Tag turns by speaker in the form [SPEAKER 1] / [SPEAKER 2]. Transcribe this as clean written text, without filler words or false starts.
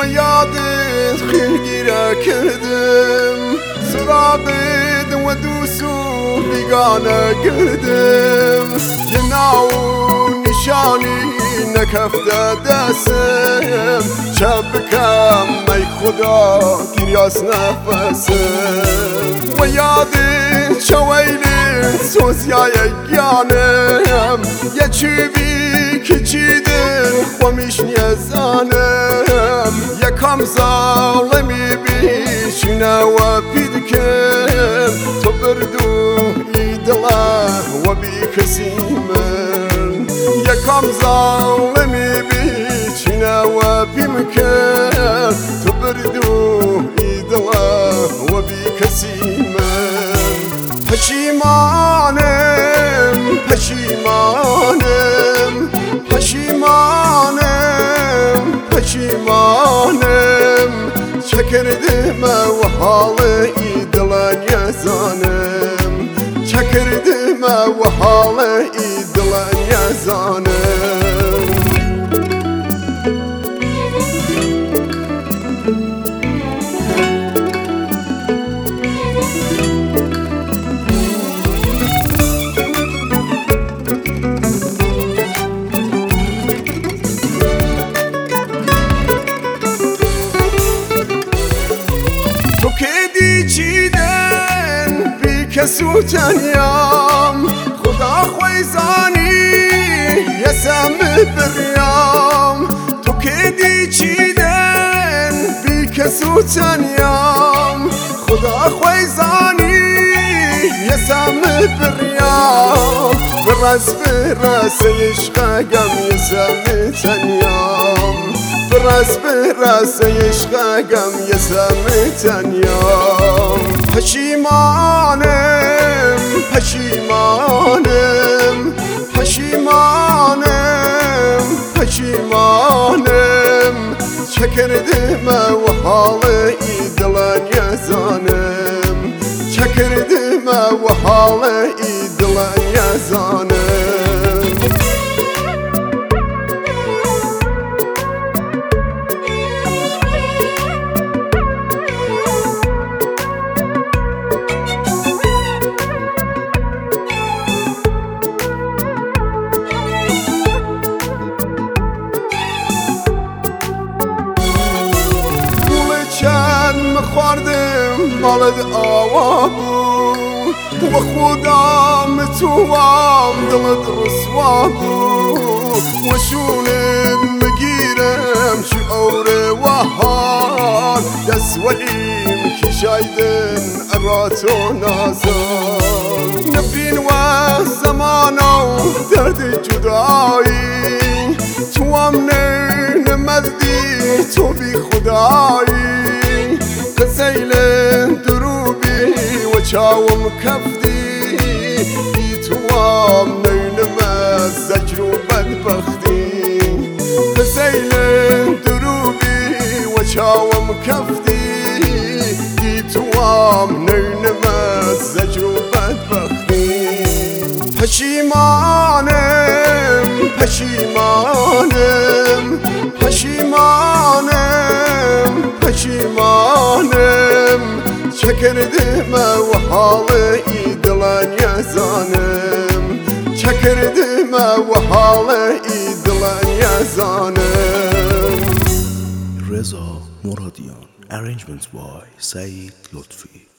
[SPEAKER 1] و یادت خیرگیره کردم سراغت و دوست و بیگانه کردم یه ناو نشانی نکفته دستم چه بکم ای خدا گریاس نفسم و یادت چه ویلت سوزیای گیانم یه چوبی که چیدن خومیش نیزانم یکم ظالمی بیشونه و پیدکم تو بردو ایدله و بی کسی من یکم ظالمی بیشونه و پیمکم تو بردو ایدله و بی کسی من پشیمانم پشیمانم پشیمانم پشیمانم چه کردم و حال ای دل نیزانم چه کردم و حال ای دل نیزانم چیدن بی کسو تنیام خدا خویزانی یسم بریام تو که دی چیدن بی کسو تنیام خدا خویزانی یسم بریام برس عشقم یسم تنیام برس عشقم یسم تنیام پشیمانم پشیمانم پشیمانم پشیمانم چه کردم و حال ای دل نیزانم چه کردم و حال ای دل نیزانم خواردم مالت آوا بود و خودم توام دلت رسوا بود و شونت مگیرم شعور و حال دست ولیم کشایدن اراتو نازان نبین و زمان و درد جدایی تو هم نمدی تو بی خدایی سیل دروبی و چاوم کفدی بی توام نینم زجر و بدبختی سیل دروبی و چاوم کفدی بی توام نینم زجر و بدبختی پشیمانم پشیمانم پشیمانم پشیمانم چه کردم و حال ای دل نیزانم چه کردم و حال ای دل نیزانم
[SPEAKER 2] رضا مرادیان Arrangements by سعید لطفی